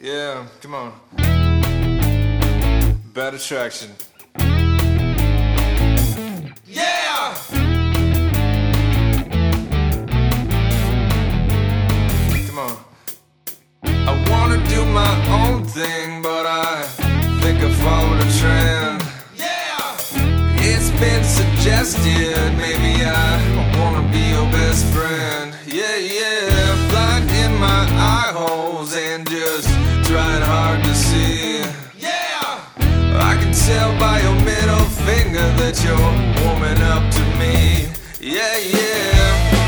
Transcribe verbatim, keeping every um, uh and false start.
Yeah, come on. Bad attraction. Yeah! Come on. I wanna do my own thing, but I think I followed a trend. Yeah! It's been suggested, maybe I wanna be your best friend. Yeah, yeah, blind in my eye holes and just trying hard to see. Yeah! I can tell by your middle finger that you're warming up to me. Yeah, yeah.